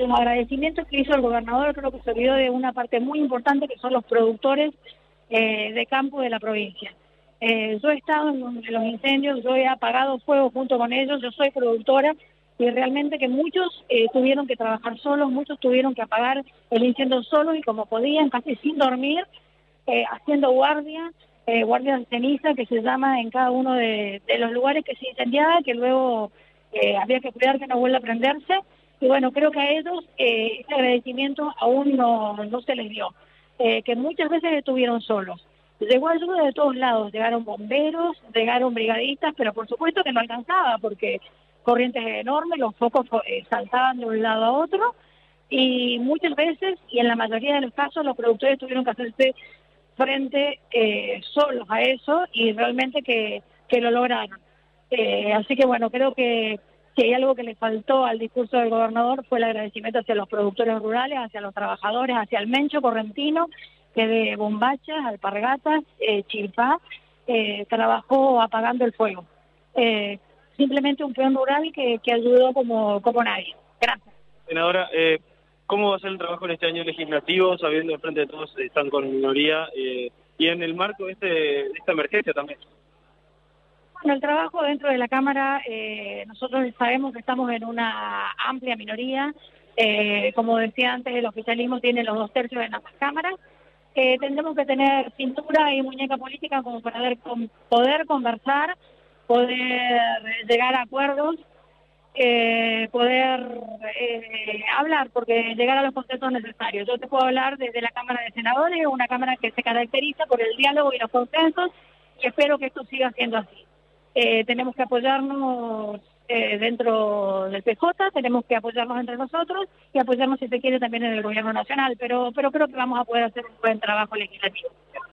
el agradecimiento que hizo el gobernador creo que se olvidó de una parte muy importante que son los productores de campo de la provincia. Yo he estado en los incendios, yo he apagado fuego junto con ellos, yo soy productora y realmente que muchos tuvieron que trabajar solos, muchos tuvieron que apagar el incendio solos y como podían, casi sin dormir, haciendo guardias de ceniza que se llama en cada uno de los lugares que se incendiaba, que luego había que cuidar que no vuelva a prenderse. Y bueno, creo que a ellos ese agradecimiento aún no se les dio, que muchas veces estuvieron solos. Llegó ayuda de todos lados, llegaron bomberos, llegaron brigadistas, pero por supuesto que no alcanzaba porque corrientes enormes, los focos saltaban de un lado a otro y muchas veces, y en la mayoría de los casos, los productores tuvieron que hacerse frente solos a eso y realmente que lo lograron. Así que bueno, creo que si hay algo que le faltó al discurso del gobernador fue el agradecimiento hacia los productores rurales, hacia los trabajadores, hacia el Mencho correntino, que de bombachas, alpargatas, chilpá, trabajó apagando el fuego. Simplemente un peón rural que ayudó como nadie. Gracias. Senadora, ¿cómo va a ser el trabajo en este año legislativo, sabiendo de frente de todos están con minoría, y en el marco de esta emergencia también? Bueno, el trabajo dentro de la Cámara, nosotros sabemos que estamos en una amplia minoría. Como decía antes, el oficialismo tiene los 2/3 en ambas cámaras. Tendremos que tener cintura y muñeca política como para poder conversar, poder llegar a acuerdos, poder hablar, porque llegar a los consensos necesarios. Yo te puedo hablar desde la Cámara de Senadores, una Cámara que se caracteriza por el diálogo y los consensos, y espero que esto siga siendo así. Tenemos que apoyarnos dentro del PJ, tenemos que apoyarnos entre nosotros y apoyarnos, si se quiere, también en el gobierno nacional, pero creo que vamos a poder hacer un buen trabajo legislativo.